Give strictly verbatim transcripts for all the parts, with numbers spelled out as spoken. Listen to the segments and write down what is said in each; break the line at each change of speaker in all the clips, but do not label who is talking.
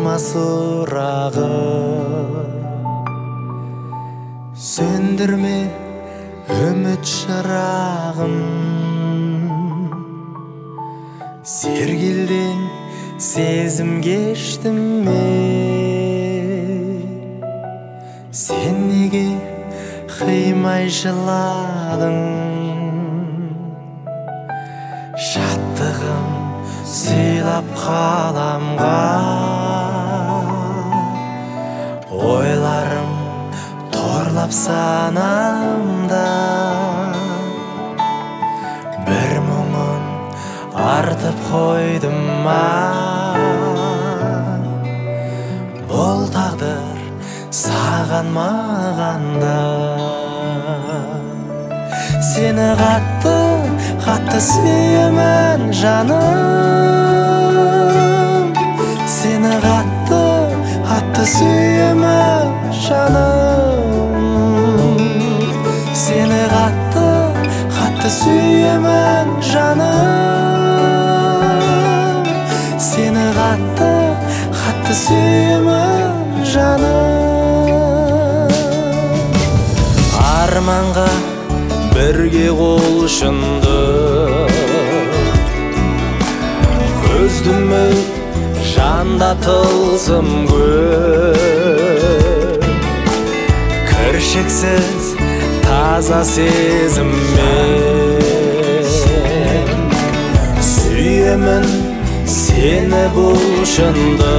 Арма сұрағы сөндірме үміт шырағын, сергелдең сезім кештім мен. Сен неге қимай жыладың? Шаттығым сыйлап қаламға, ойларым торлап санамда. Бір мұңын артып қойдым ма? Бұл тағдыр саған мағанда. Сені қатты, қатты сүйемін жаным. Сені қатты, қатты сүйемін жаным. Сені қатты, қатты сүйемін жаным. Сені қатты, қатты сүйемін жаным. Арманға бірге қол ұшынды, көздімі жанда тылсым көп. Кіршіксіз таза сезіммен сүйемін сені бұл шынды.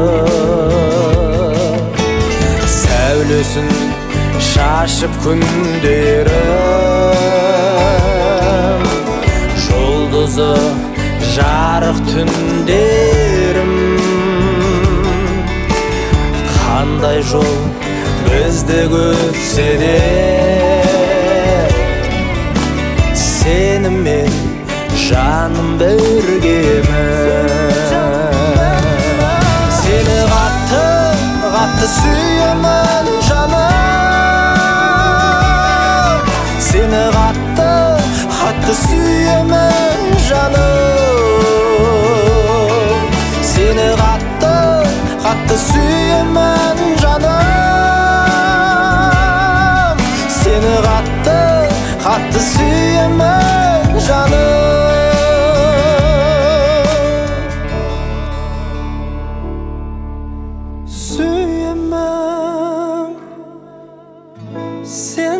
Сәулесін шашып күндерім, жұлдызы жарық түндерім. Қандай жол бізді көтсе де, сенімен жаным біргемін. Сені қатты, қатты сүйемін жаным. Сені қатты, қатты сүйемін жаным. Сені қатты, қатты сүйемін жаным. Сені қатты, қатты сүйемін жаным. Сүйемін сені.